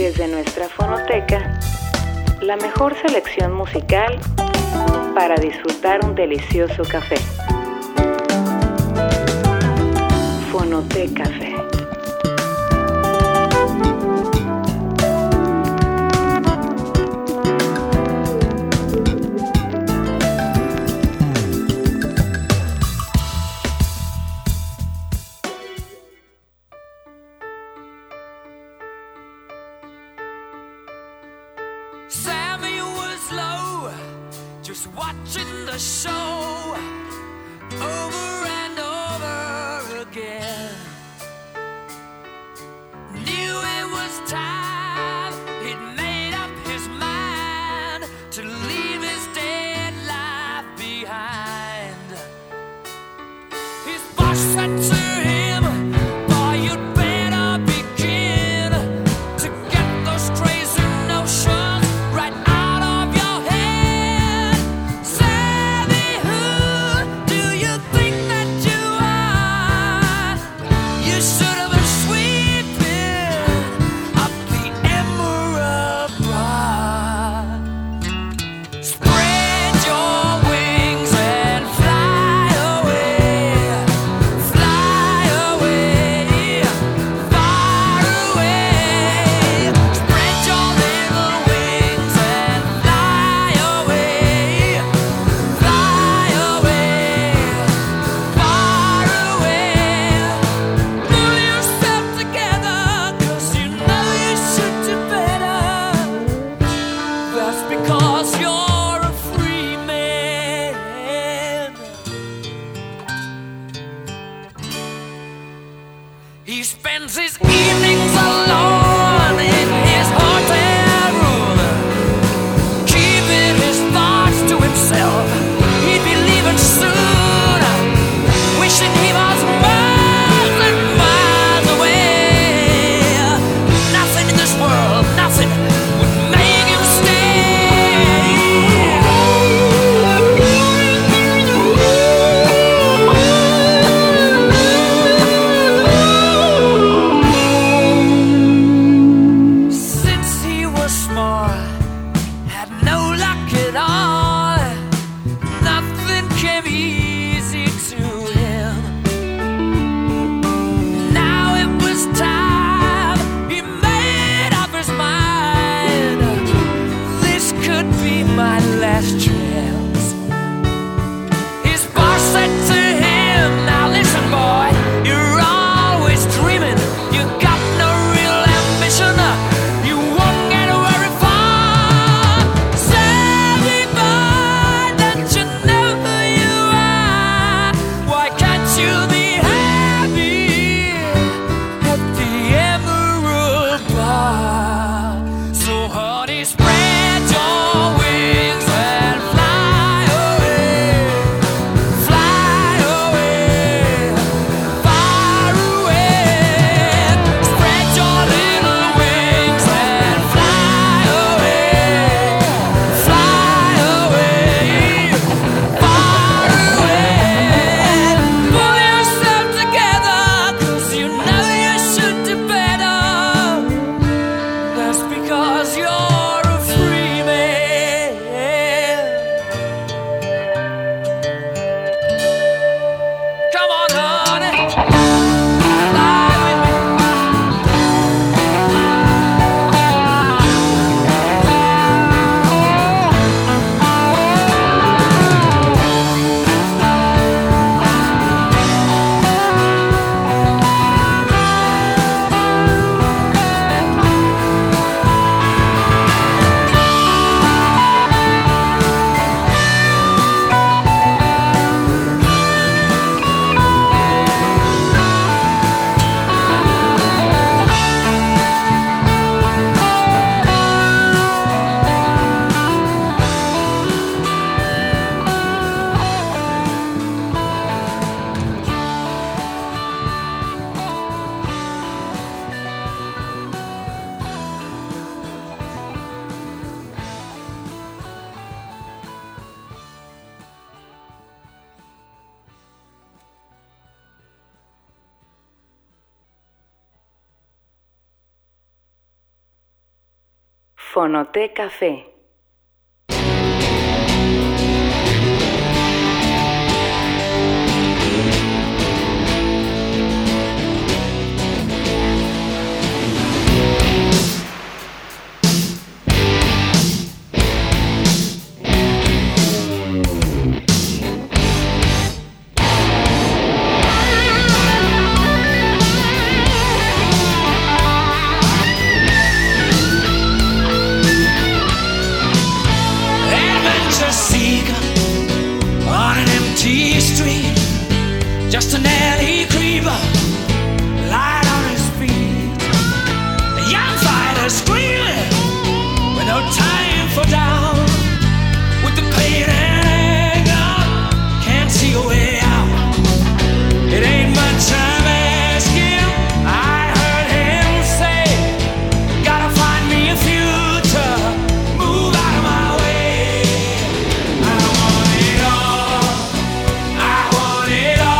desde nuestra fonoteca la mejor selección musical para disfrutar un delicioso café. Fonoteca Café. Sammy was low, just watching the show over and over again. Knew it was time, he'd made up his mind to leave his dead life behind. His boss said to him, boy, you'd better begin to get those crazy notions right out of your head. Sammy, who do you think that you are? You should have been sweeping up the Emerald Broad. Spread your wings and fly away, far away. Spread your little wings and fly away, far away. Pull yourself together, 'cause you know you should do better. That's because you're a free man. He spends his evenings alone in his hotel room, keeping his thoughts to himself. He'd be leaving soon, wishing he was miles and miles away. Nothing in this world, nothing would make him stay. Fonoteca Café. Just an alley creeper, light on his feet. A young fighter screaming with no time for doubt. With the pain and anger, can't see a way out. It ain't much I'm asking. I heard him say, gotta find me a future, move out of my way. I want it all, I want it all.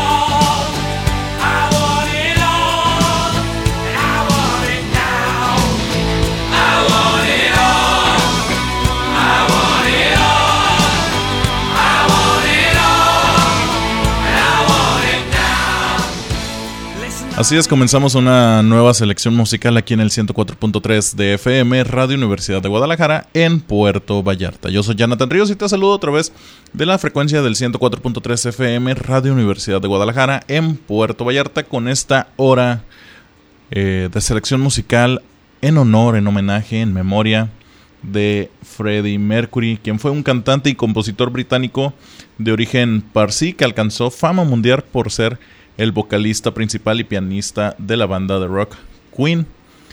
Así es, comenzamos una nueva selección musical aquí en el 104.3 de FM, Radio Universidad de Guadalajara, en Puerto Vallarta. Yo soy Jonathan Ríos y te saludo otra vez de la frecuencia del 104.3 FM, Radio Universidad de Guadalajara, en Puerto Vallarta, con esta hora de selección musical en honor, en homenaje, en memoria de Freddie Mercury, quien fue un cantante y compositor británico de origen parsi que alcanzó fama mundial por ser el vocalista principal y pianista de la banda de rock Queen.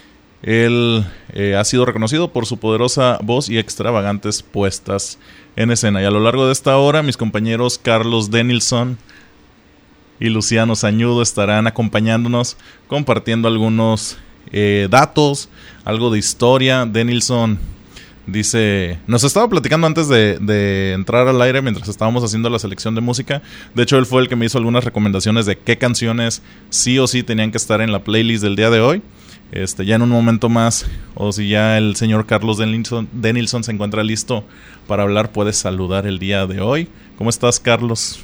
Él ha sido reconocido por su poderosa voz y extravagantes puestas en escena. Y a lo largo de esta hora, mis compañeros Carlos Denilson y Luciano Sañudo estarán acompañándonos, compartiendo algunos datos, algo de historia. Denilson dice, nos estaba platicando antes de entrar al aire mientras estábamos haciendo la selección de música. De hecho, él fue el que me hizo algunas recomendaciones de qué canciones sí o sí tenían que estar en la playlist del día de hoy. Ya en un momento más, o si ya el señor Carlos Denilson se encuentra listo para hablar, puedes saludar el día de hoy. ¿Cómo estás, Carlos?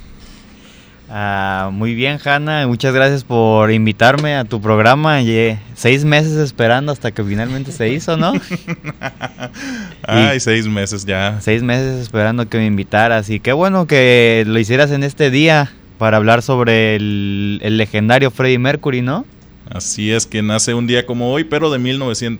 Muy bien, Hanna, muchas gracias por invitarme a tu programa. 6 meses esperando hasta que finalmente se hizo, ¿no? Ay, 6 meses ya. 6 meses esperando que me invitaras, y qué bueno que lo hicieras en este día para hablar sobre el legendario Freddie Mercury, ¿no? Así es, que nace un día como hoy, pero de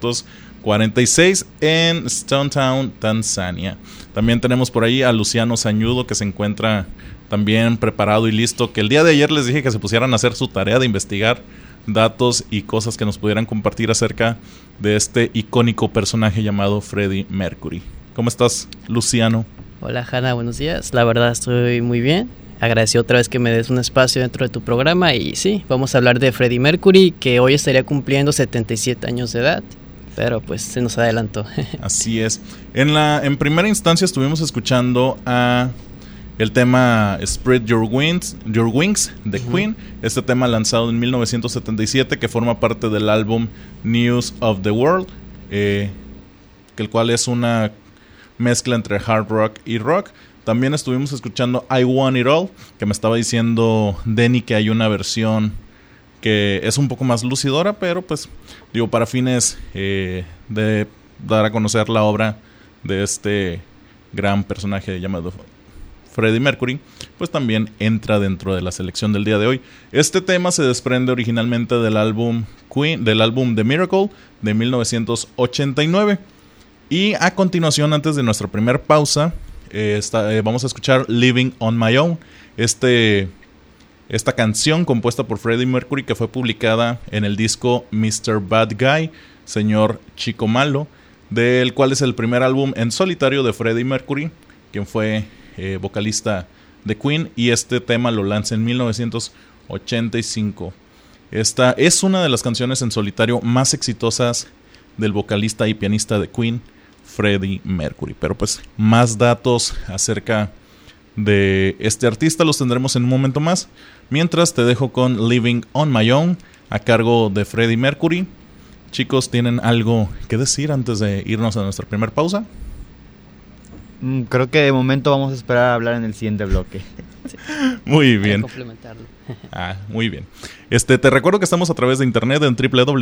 1946 en Stone Town, Tanzania. También tenemos por ahí a Luciano Sañudo, que se encuentra también preparado y listo, que el día de ayer les dije que se pusieran a hacer su tarea de investigar datos y cosas que nos pudieran compartir acerca de este icónico personaje llamado Freddie Mercury. ¿Cómo estás, Luciano? Hola, Hanna, buenos días. La verdad estoy muy bien. Agradezco otra vez que me des un espacio dentro de tu programa, y sí, vamos a hablar de Freddie Mercury, que hoy estaría cumpliendo 77 años de edad, pero pues se nos adelantó. Así es. En primera instancia estuvimos escuchando a el tema Spread Your Wings de Queen, este tema lanzado en 1977 que forma parte del álbum News of the World, que el cual es una mezcla entre hard rock y rock. También estuvimos escuchando I Want It All, que me estaba diciendo Denny que hay una versión que es un poco más lucidora, pero pues digo, para fines de dar a conocer la obra de este gran personaje llamado Freddie Mercury, pues también entra dentro de la selección del día de hoy. Este tema se desprende originalmente del álbum Queen, del álbum The Miracle de 1989. Y a continuación, antes de nuestra primera pausa, vamos a escuchar Living on My Own, esta canción compuesta por Freddie Mercury, que fue publicada en el disco Mr. Bad Guy, Señor Chico Malo, del cual es el primer álbum en solitario de Freddie Mercury, quien fue vocalista de Queen, y este tema lo lanza en 1985. Esta es una de las canciones en solitario más exitosas del vocalista y pianista de Queen, Freddie Mercury. Pero pues más datos acerca de este artista los tendremos en un momento más. Mientras te dejo con Living on My Own, a cargo de Freddie Mercury, Chicos, ¿tienen algo que decir antes de irnos a nuestra primera pausa? Creo que de momento vamos a esperar a hablar en el siguiente bloque. Muy bien. Complementarlo. Muy bien. Te recuerdo que estamos a través de internet en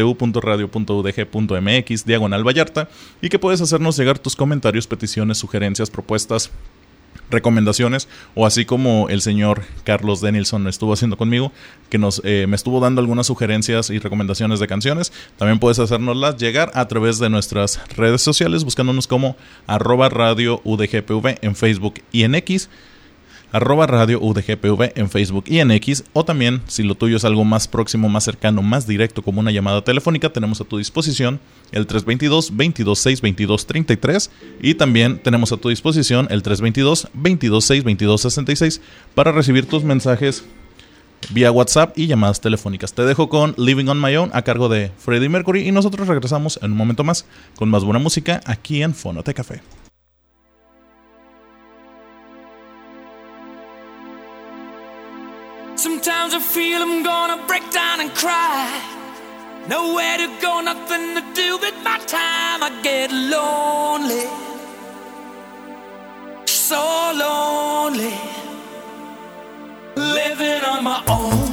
www.radio.udg.mx/Vallarta y que puedes hacernos llegar tus comentarios, peticiones, sugerencias, propuestas, recomendaciones, o así como el señor Carlos Denilson estuvo haciendo conmigo, que me estuvo dando algunas sugerencias y recomendaciones de canciones. También puedes hacérnoslas llegar a través de nuestras redes sociales, buscándonos como @radioudgpv en Facebook y en X, @radioudgpv en Facebook y en X, o también, si lo tuyo es algo más próximo, más cercano, más directo, como una llamada telefónica, tenemos a tu disposición el 322-226-2233, y también tenemos a tu disposición el 322-226-2266 para recibir tus mensajes vía WhatsApp y llamadas telefónicas. Te dejo con Living on My Own a cargo de Freddie Mercury y nosotros regresamos en un momento más con más buena música aquí en Fonote Café. Sometimes I feel I'm gonna break down and cry. Nowhere to go, nothing to do with my time. I get lonely, so lonely, living on my own.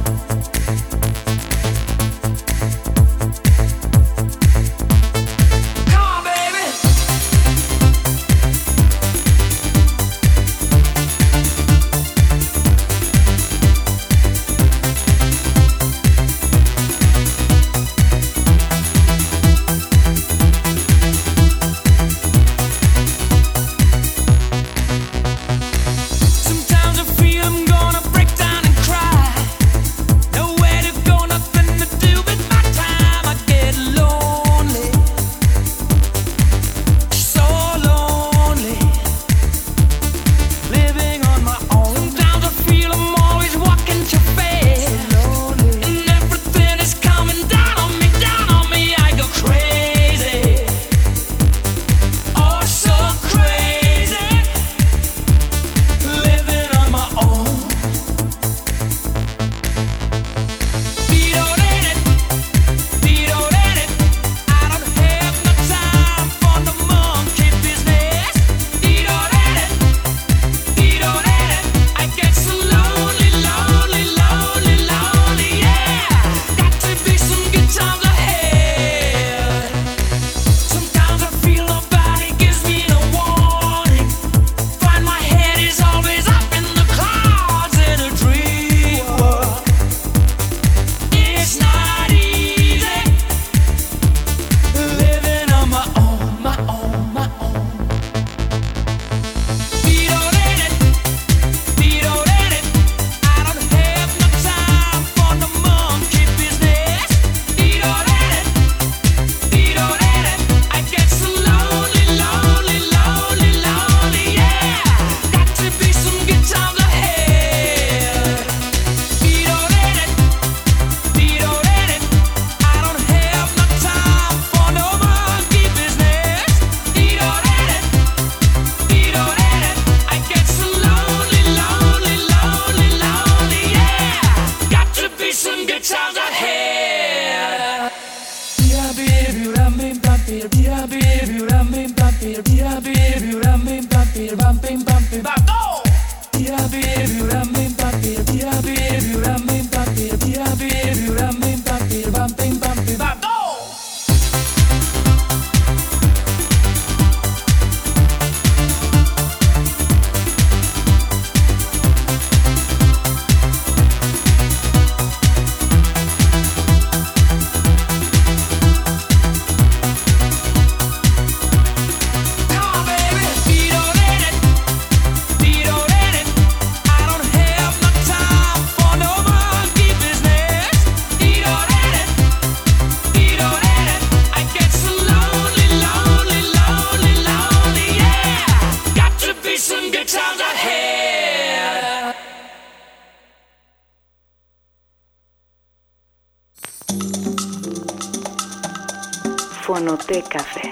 Fonote Café.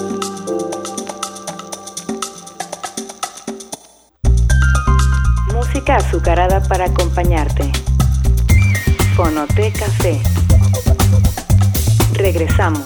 Música azucarada para acompañarte. Fonote Café. Regresamos.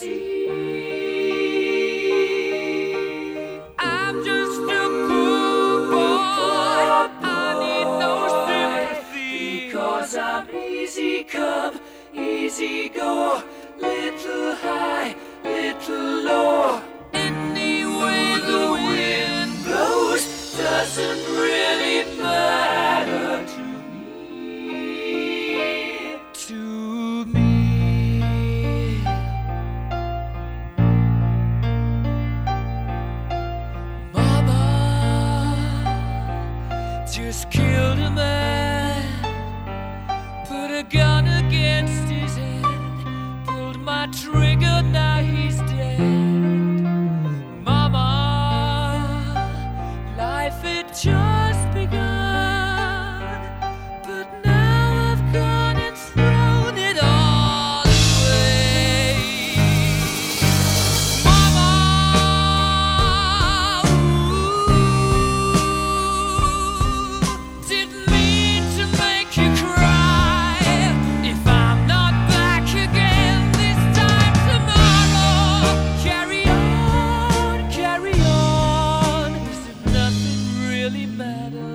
I'm just a fool. doesn't really matter to me. Mama just killed a man, put a gun against his head, pulled my trigger, now he's dead. Mama, life had just begun, but now I've gone and thrown it all away. Mama, didn't mean to make you cry. If I'm not back again this time tomorrow, carry on, as if nothing really matters.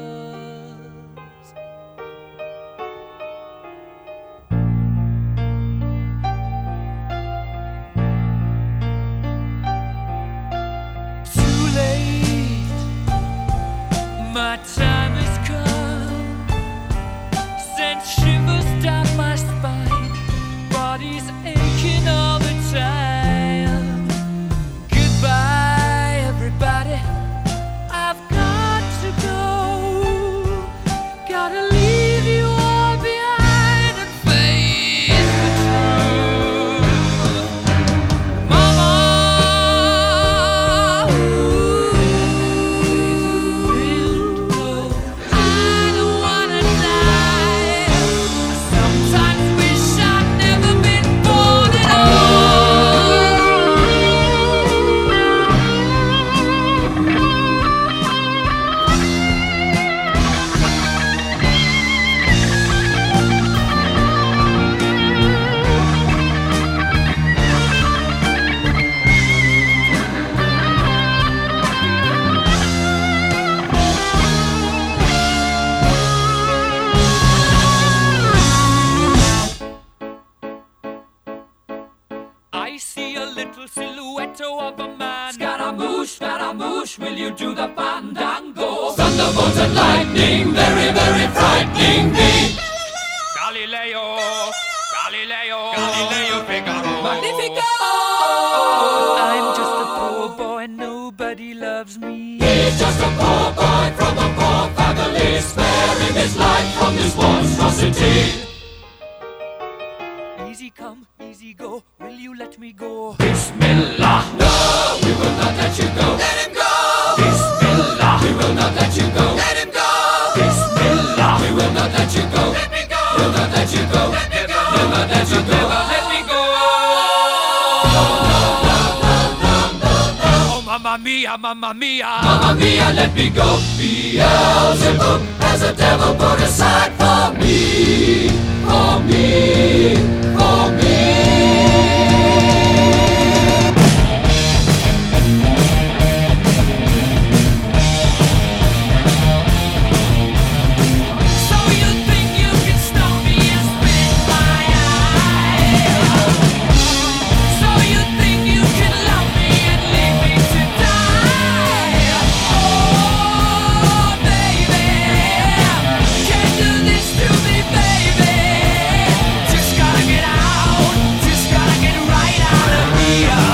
Too late, my time has come. Sent shivers down my spine, body's aching all the time. Goodbye, everybody, I've got to go. Gotta leave you all behind and face the truth. Mama, I don't wanna die. I sometimes wish I'd never been born at I see a little silhouette of a man. Scaramouche, will you do the fandango? Thunderbolt and lightning, very, very frightening me. Galileo, Figaro. Magnifico! I'm just a poor boy, nobody loves me. He's just a poor boy from a poor family, sparing his life from this monstrosity. Easy come, easy go, will you let me go? Bismillah, no, we will not let you go. Let him go! Bismillah, we will not let you go. Let him go! Bismillah, we will not let you go. Let me go! We'll not let you go. Let me go! We'll not let you go. Let me go! Oh, mamma mia, mamma mia. Mamma mia, let me go. Beelzebub has a devil put aside for me. For me, for me. So you think you can stop me and spit my eye? So you think you can love me and leave me to die? Oh, baby, can't do this to me, baby. Just gotta get out, just gotta get right out of here.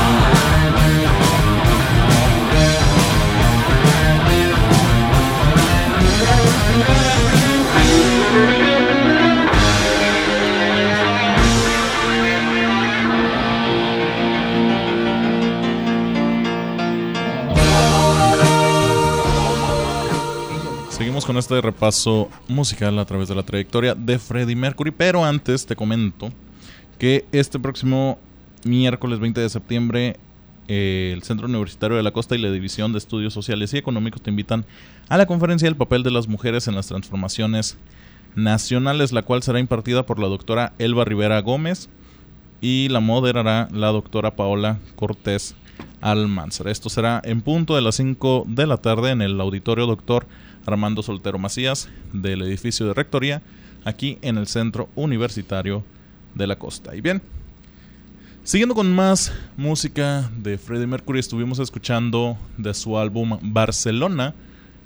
Seguimos con este repaso musical a través de la trayectoria de Freddie Mercury, pero antes te comento que este próximo miércoles 20 de septiembre el Centro Universitario de la Costa y la División de Estudios Sociales y Económicos te invitan a la conferencia del papel de las mujeres en las transformaciones nacionales, la cual será impartida por la doctora Elba Rivera Gómez y la moderará la doctora Paola Cortés Almanzar. Esto será en punto de las 5 de la tarde en el auditorio Dr. Armando Soltero Macías del edificio de Rectoría, aquí en el Centro Universitario de la Costa. Y bien, siguiendo con más música de Freddie Mercury, estuvimos escuchando de su álbum Barcelona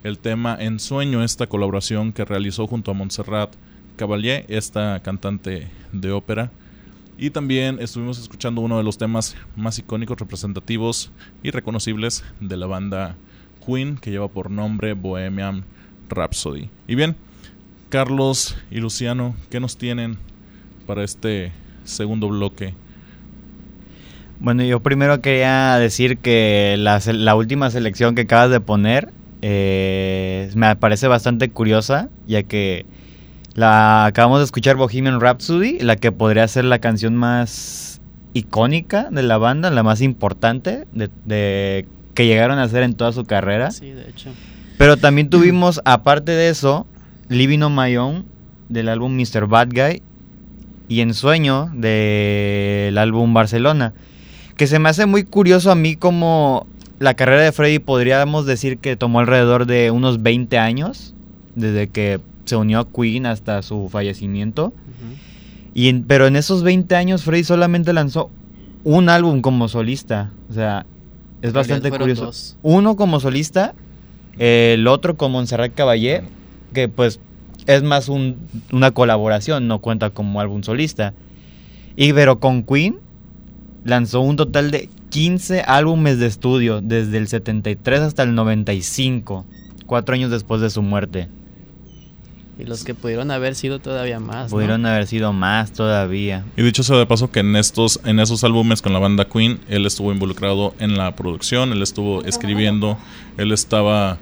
el tema Ensueño, esta colaboración que realizó junto a Montserrat Caballé, esta cantante de ópera. Y también estuvimos escuchando uno de los temas más icónicos, representativos y reconocibles de la banda Queen, que lleva por nombre Bohemian Rhapsody. Y bien, Carlos y Luciano, ¿qué nos tienen para este segundo bloque? Bueno, yo primero quería decir que la última selección que acabas de poner me parece bastante curiosa, ya que acabamos de escuchar Bohemian Rhapsody, la que podría ser la canción más icónica de la banda, la más importante de que llegaron a hacer en toda su carrera. Sí, de hecho. Pero también tuvimos, aparte de eso, Living on My Own del álbum Mr. Bad Guy y Ensueño del álbum Barcelona, que se me hace muy curioso a mí como la carrera de Freddie podríamos decir que tomó alrededor de unos 20 años desde que se unió a Queen hasta su fallecimiento. Pero en esos 20 años Freddie solamente lanzó un álbum como solista. O sea, es bastante curioso. 2. Uno como solista, el otro con Montserrat Caballé, que pues es más una colaboración, no cuenta como álbum solista. Pero con Queen lanzó un total de 15 álbumes de estudio desde el 73 hasta el 95, 4 años después de su muerte. Y los que pudieron haber sido todavía más, Pudieron haber sido más todavía. Y dicho sea de paso que en esos álbumes con la banda Queen, él estuvo involucrado en la producción, él estuvo escribiendo, él estaba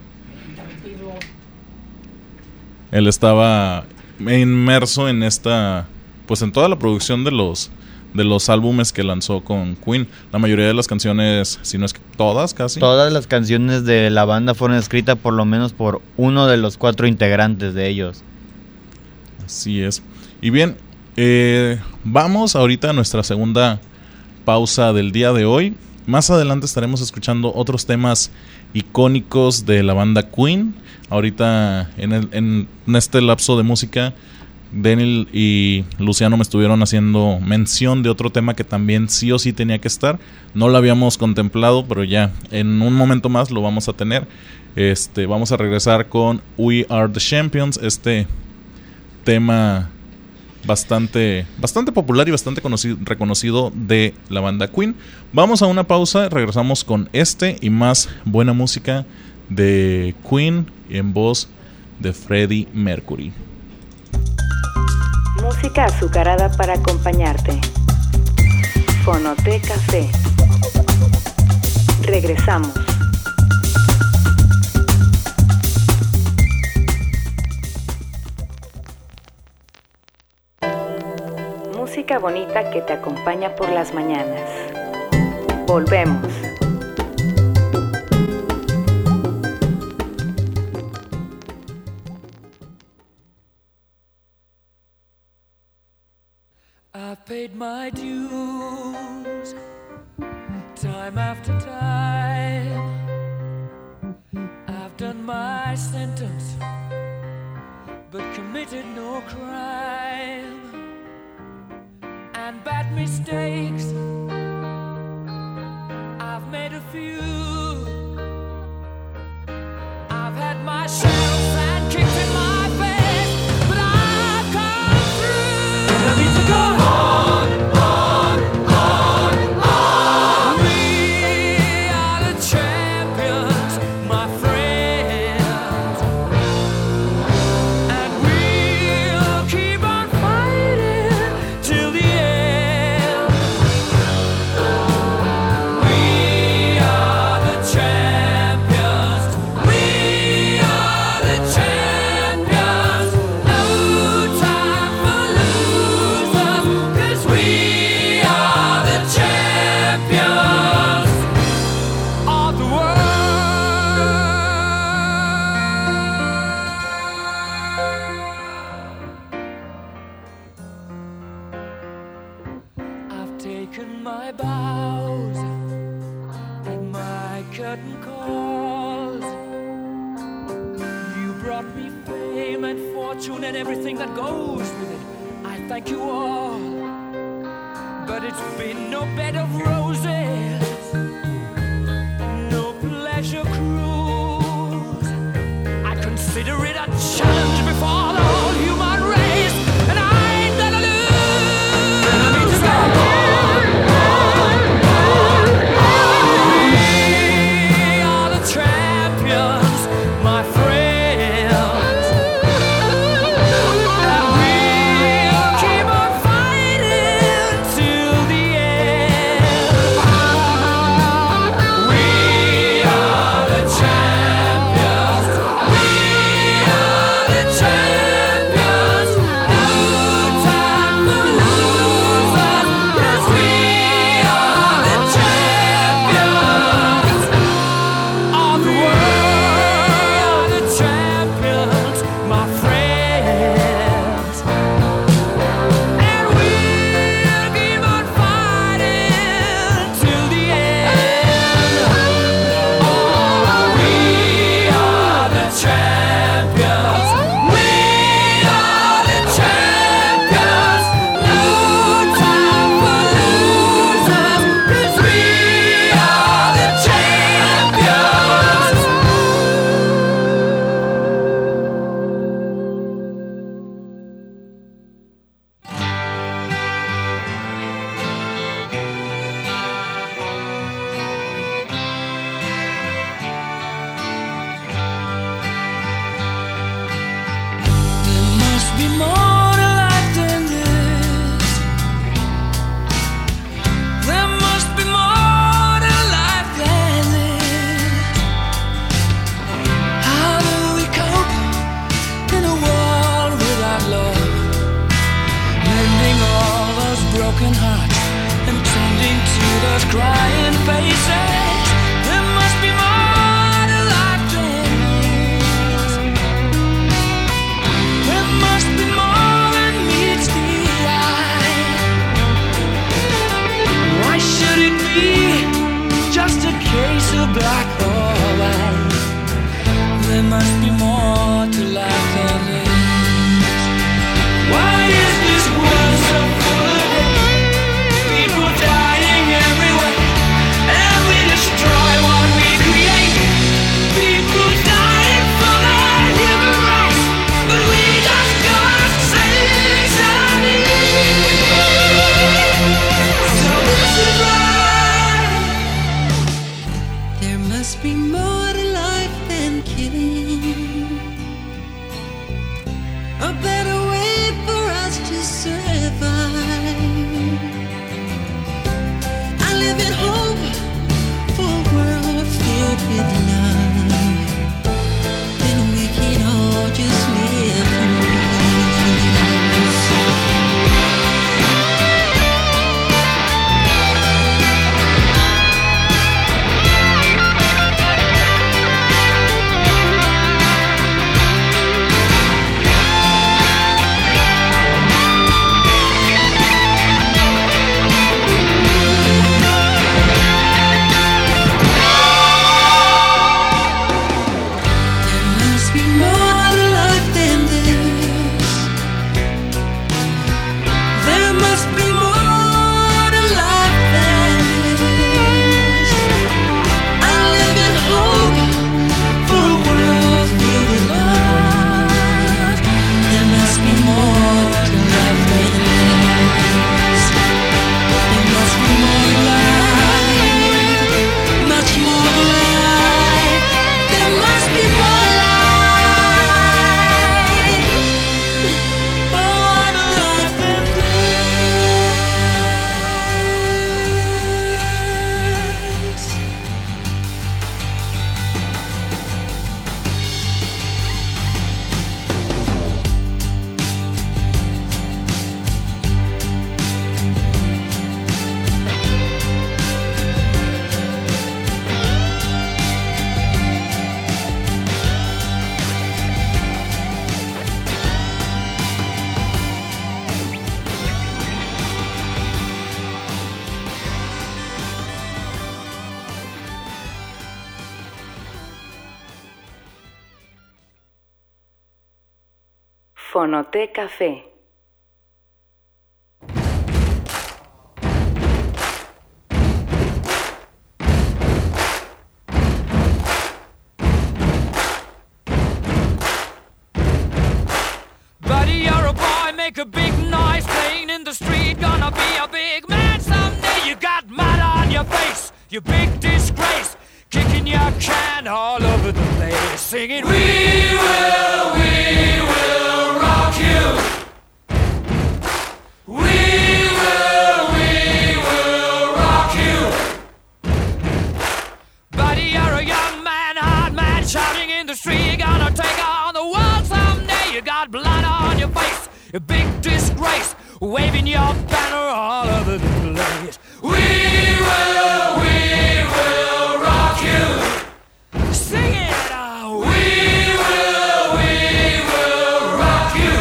inmerso en pues en toda la producción de los álbumes que lanzó con Queen. La mayoría de las canciones, si no es que todas casi. Todas las canciones de la banda fueron escritas por lo menos por uno de los 4 integrantes de ellos. Así es. Y bien, vamos ahorita a nuestra segunda pausa del día de hoy. Más adelante estaremos escuchando otros temas icónicos de la banda Queen. Ahorita en este lapso de música, Daniel y Luciano me estuvieron haciendo mención de otro tema que también sí o sí tenía que estar. No lo habíamos contemplado, pero ya en un momento más lo vamos a tener. Vamos a regresar con We Are the Champions, este tema bastante popular y bastante reconocido de la banda Queen. Vamos a una pausa, regresamos con y más buena música de Queen en voz de Freddie Mercury. Música azucarada para acompañarte. Fonoteca C. Regresamos. Música bonita que te acompaña por las mañanas. Volvemos. I've paid my dues, time after time. I've done my sentence, but committed no crime. And bad mistakes, I've made a few. I've had my shadows and kicked in my face, but I've come through. I need to go on, on, on, on. We are the champions, my friends, and we'll keep on fighting till the end. We are the champions. We are the champions. No time for losers, 'cause we are the champions of the world. I've taken my bows and my curtain calls. You brought me fame and fortune and everything that goes with it. I thank you all, but it's been no bed of roses, no pleasure cruise. consider it a challenge before the whole human race, and I ain't gonna lose. I need to go on. We are the champions, my friends, and we'll keep on fighting till the end. We are the champions. We are the champions. No time for losers, 'cause we are the champions of the world. The champions, my friends, and we'll keep on fighting till the end. Oh, we are the champions. We are the champions. No time for losers, 'cause we are the champions. There must be more to life than this. There must be more to life than this. How do we cope in a world without love? Mending all those broken hearts and tending to those crying faces. There must be more to life than this. There must be more than meets the eye. Why should it be just a case of black or white? There must be more to life than this. Why is this world so full of hate? People dying everywhere, and we destroy what we create. People dying for the human race, but we just can't say something. So this is right. There must be more to life than killing. A better way for us to survive. I live in hope for a world filled with love. Then we can all just live in peace. Fonoté Café. make a big noise playing in the street. Gonna be a big man someday. You got mud on your face, you big disgrace. Kicking your can all over the place, singing, we will rock you. We will rock you. Buddy, you're a young man, hard man, shouting in the street. You're gonna take on the world someday. You got blood on your face, a big disgrace, waving your banner all over the place. We will rock you. Sing it. We will rock you.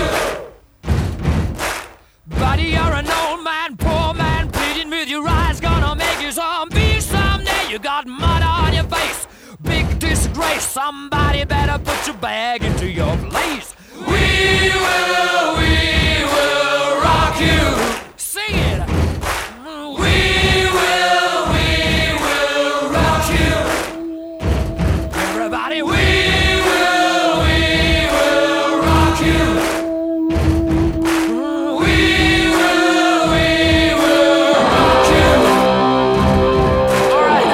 Buddy, you're an old man, poor man, pleading with your eyes, gonna make you zombie someday. You got mud on your face, big disgrace. Somebody better put your bag into your place. We will rock you. Sing it. We will rock you. Everybody, we will rock you. We will rock you. All right.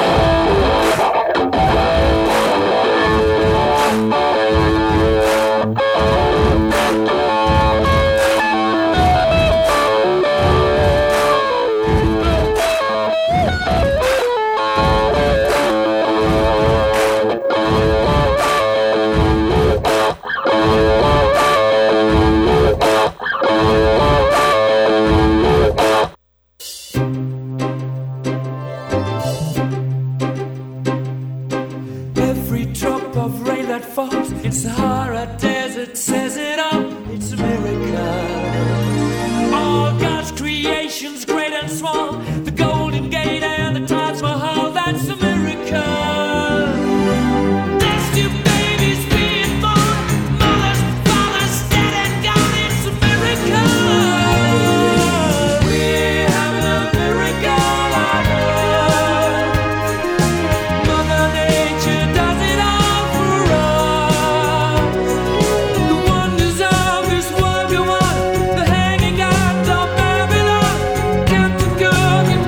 Every drop of rain that falls in Sahara Desert says it all. It's a miracle. All God's creations, great and small, the Golden Gate and the Taj Mahal, that's a miracle. There's two babies being born, mothers, fathers, dead and gone, it's a miracle. We're having a miracle on earth. Mother Nature does it all for us. The wonders of this world go on. The hanging out of Babylon. Captain Cook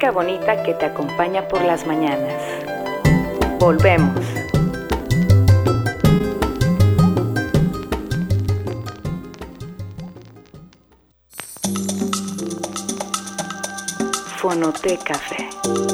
música bonita que te acompaña por las mañanas. Volvemos. Fonoteca Café.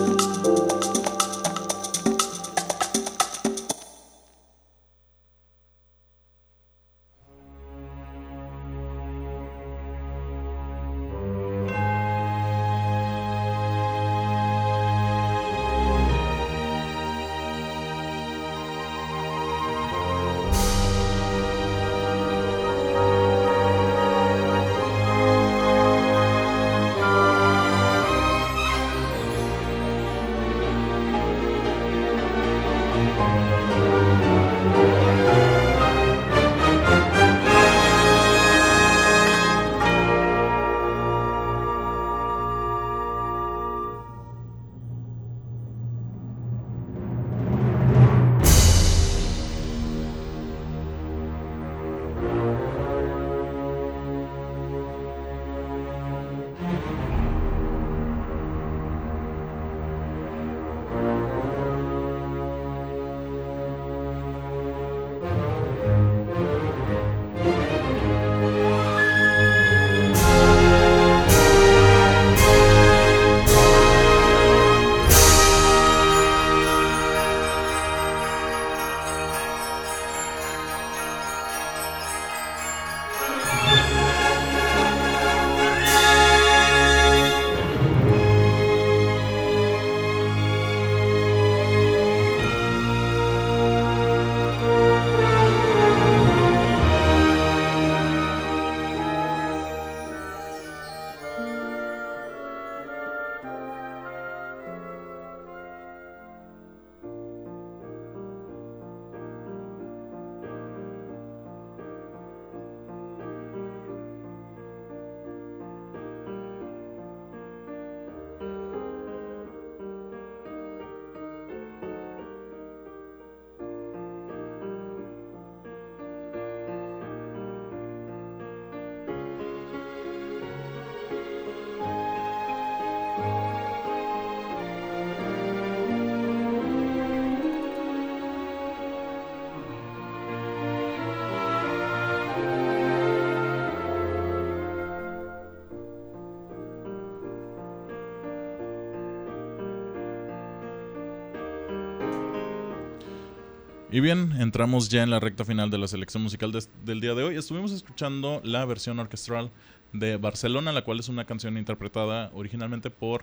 Y bien, entramos ya en la recta final de la selección musical del día de hoy. Estuvimos escuchando la versión orquestral de Barcelona, la cual es una canción interpretada originalmente por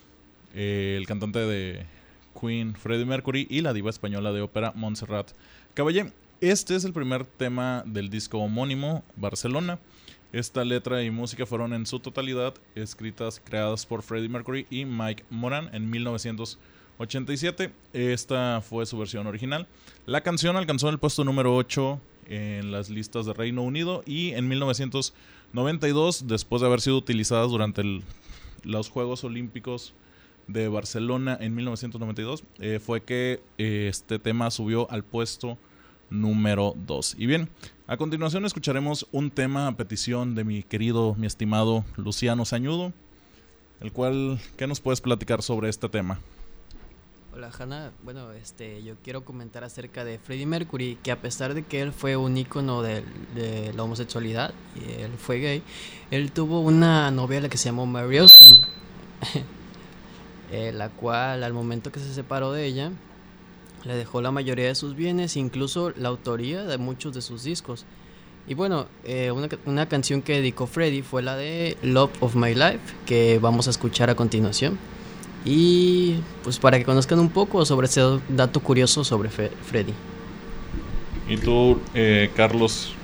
el cantante de Queen, Freddie Mercury, y la diva española de ópera, Montserrat Caballé. Este es el primer tema del disco homónimo, Barcelona. Esta letra y música fueron en su totalidad escritas y creadas por Freddie Mercury y Mike Moran en 1987. Esta fue su versión original. La canción alcanzó el puesto número 8 en las listas de Reino Unido, y en 1992, después de haber sido utilizadas durante los Juegos Olímpicos de Barcelona en 1992, fue que este tema subió al puesto número 2. Y bien, a continuación escucharemos un tema a petición de mi estimado Luciano Sañudo, el cual, ¿qué nos puedes platicar sobre este tema? Hola, Hanna. Bueno, yo quiero comentar acerca de Freddie Mercury, que a pesar de que él fue un ícono de la homosexualidad y él fue gay, él tuvo una novia la que se llamó Mary Austin, la cual al momento que se separó de ella le dejó la mayoría de sus bienes, incluso la autoría de muchos de sus discos. Y bueno, una canción que dedicó Freddie fue la de Love of My Life, que vamos a escuchar a continuación. Y pues para que conozcan un poco sobre ese dato curioso sobre Freddie. ¿Y tú, Carlos?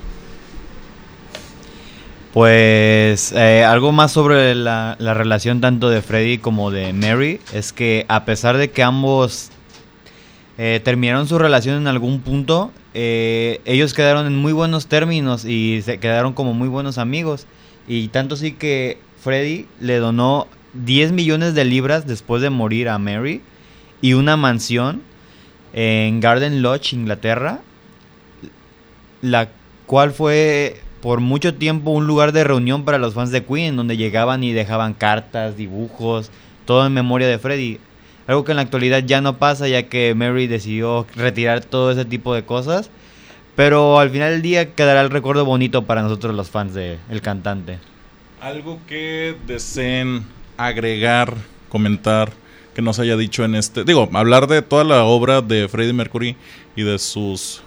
Pues algo más sobre la relación tanto de Freddie como de Mary es que a pesar de que ambos terminaron su relación en algún punto, ellos quedaron en muy buenos términos y se quedaron como muy buenos amigos. Y tanto así que Freddie le donó 10 millones de libras después de morir a Mary y una mansión en Garden Lodge, Inglaterra, la cual fue por mucho tiempo un lugar de reunión para los fans de Queen, donde llegaban y dejaban cartas, dibujos, todo en memoria de Freddie. Algo que en la actualidad ya no pasa, ya que Mary decidió retirar todo ese tipo de cosas. Pero al final del día quedará el recuerdo bonito para nosotros los fans del cantante. Algo que deseen agregar, comentar, que nos haya dicho en este... Digo, hablar de toda la obra de Freddie Mercury y de sus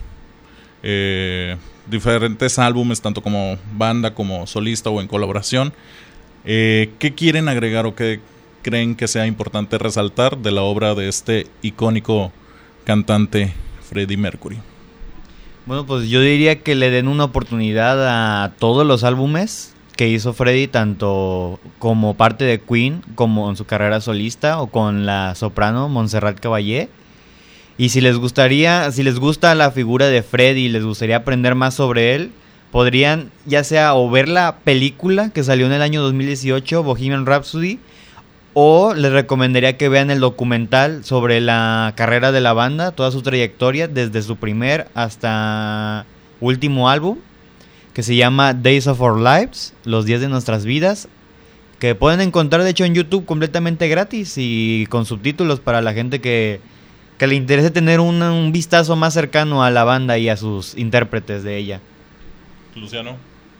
diferentes álbumes, tanto como banda, como solista o en colaboración. ¿Qué quieren agregar o qué creen que sea importante resaltar de la obra de este icónico cantante Freddie Mercury? Bueno, pues yo diría que le den una oportunidad a todos los álbumes que hizo Freddie, tanto como parte de Queen, como en su carrera solista, o con la soprano Montserrat Caballé. Y si les gusta la figura de Freddie y les gustaría aprender más sobre él, podrían ya sea o ver la película que salió en el año 2018, Bohemian Rhapsody, o les recomendaría que vean el documental sobre la carrera de la banda, toda su trayectoria, desde su primer hasta último álbum, que se llama Days of Our Lives, los días de nuestras vidas, que pueden encontrar de hecho en YouTube completamente gratis y con subtítulos para la gente que le interese tener un vistazo más cercano a la banda y a sus intérpretes de ella. Luciano.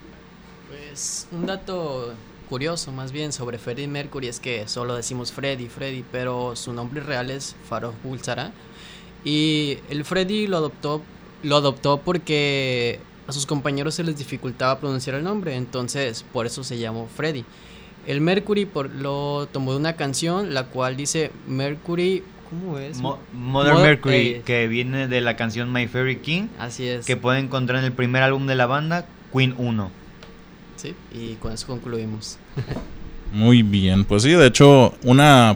Pues un dato curioso más bien sobre Freddie Mercury es que solo decimos Freddie, pero su nombre real es Farrokh Bulsara. Y el Freddie lo adoptó porque a sus compañeros se les dificultaba pronunciar el nombre, entonces por eso se llamó Freddie. El Mercury lo tomó de una canción, la cual dice Mercury, ¿cómo es? Mother Mercury, que viene de la canción My Fairy King. Así es. Que pueden encontrar en el primer álbum de la banda, Queen 1. Sí, y con eso concluimos. Muy bien, pues sí, de hecho, una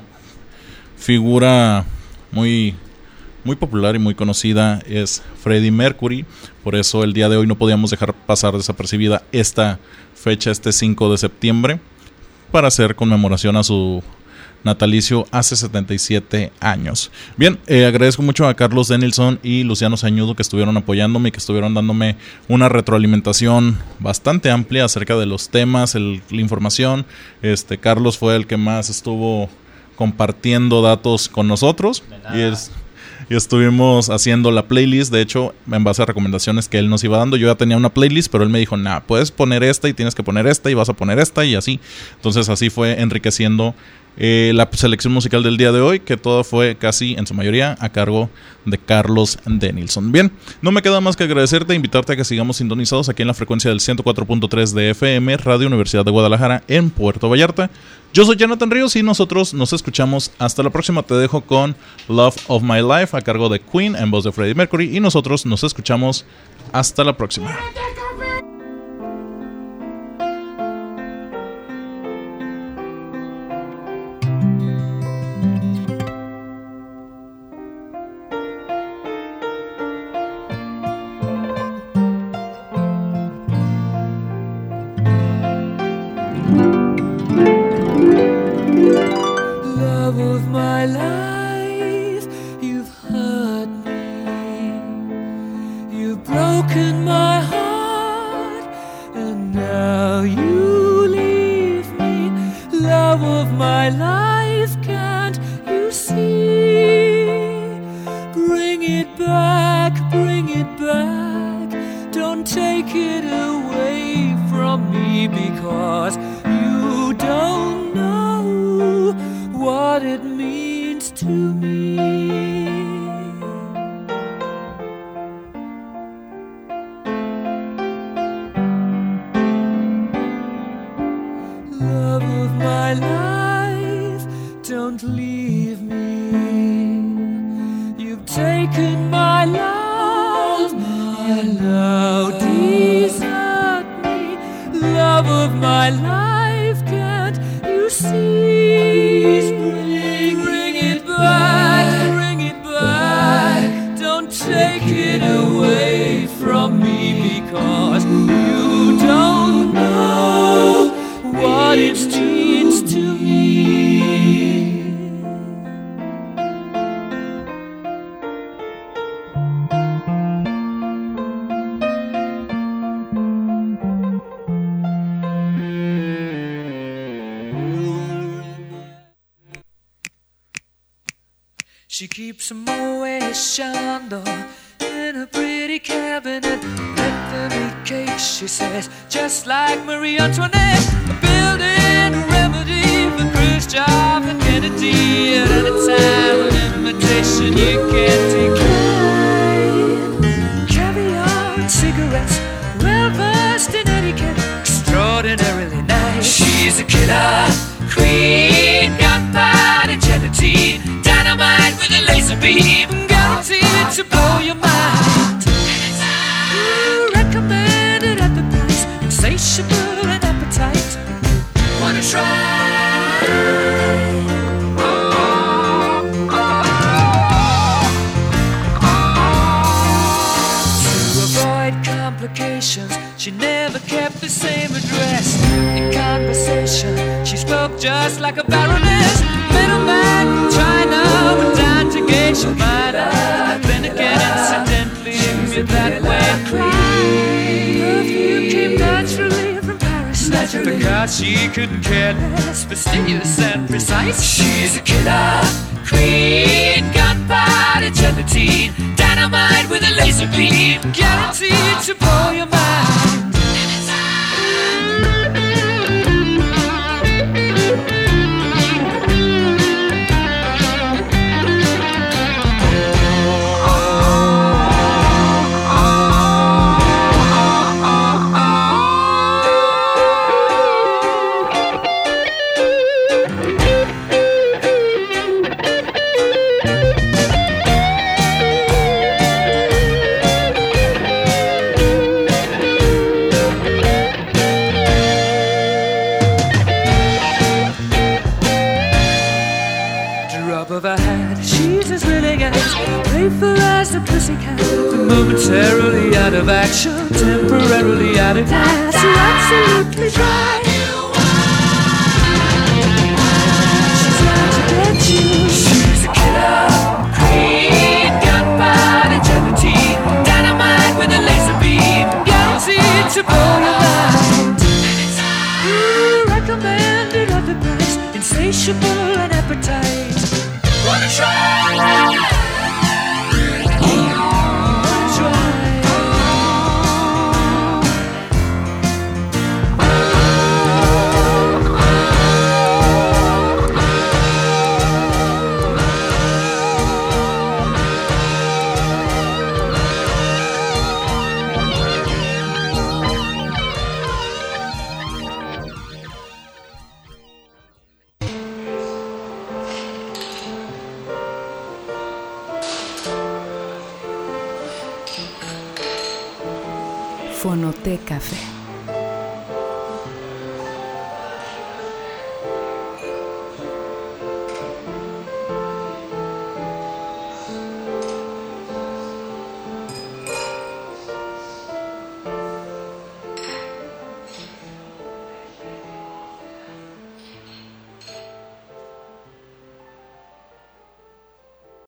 figura muy popular y muy conocida es Freddie Mercury. Por eso el día de hoy no podíamos dejar pasar desapercibida esta fecha, este 5 de septiembre, para hacer conmemoración a su natalicio hace 77 años. Bien, agradezco mucho a Carlos Denilson y Luciano Sañudo que estuvieron apoyándome y que estuvieron dándome una retroalimentación bastante amplia acerca de los temas, la información. Carlos fue el que más estuvo compartiendo datos con nosotros y estuvimos haciendo la playlist. De hecho, en base a recomendaciones que él nos iba dando, yo ya tenía una playlist, pero él me dijo, nah, puedes poner esta y tienes que poner esta y vas a poner esta y así. Entonces así fue enriqueciendo la selección musical del día de hoy, que todo fue casi en su mayoría a cargo de Carlos Denilson. Bien, no me queda más que agradecerte e invitarte a que sigamos sintonizados aquí en la frecuencia del 104.3 de FM, Radio Universidad de Guadalajara en Puerto Vallarta. Yo soy Jonathan Ríos y nosotros nos escuchamos hasta la próxima. Te dejo con Love of My Life a cargo de Queen en voz de Freddie Mercury y nosotros nos escuchamos hasta la próxima. Love of my life, you've hurt me, you've broken my heart, and now you leave me. Love of my life, can't you see? Bring it back, don't take it away from me, because you don't know what it means to me. Love of my life, don't leave me. You've taken my love, and now desert me. Love of my life, can't you see? Bring it back, don't take it away from me, because you don't know what it means to me. She keeps a Moet Chandon in a pretty cabinet. Anthony cake, she says, just like Marie Antoinette. A building remedy for Khrushchev and Kennedy. At any time, an invitation you can't decline. Caviar and cigarettes, well versed in etiquette, extraordinarily nice. She's a killer queen, gunpowder gelatine, dynamite with a laser beam, guaranteed to blow your mind. Recommended at the price, insatiable and appetite. Wanna try? To avoid complications, she never kept the same address. In conversation, she spoke just like a baroness. Middleman from China went down to gauge your mind. Then again, incidentally, you're that way. Perfume came naturally from Paris, because she couldn't care less, fastidious and precise. She's a killer queen, gunpowder gelatine, dynamite with a laser beam, guaranteed to blow your mind. Momentarily out of action, temporarily out of gas, you're absolutely dry. She's out to get you. She's a killer queen, gunpowder gelatine, dynamite with a laser beam, guaranteed to blow your mind. Recommended at the price, insatiable and appetite. Wanna try? Fonoteca Café.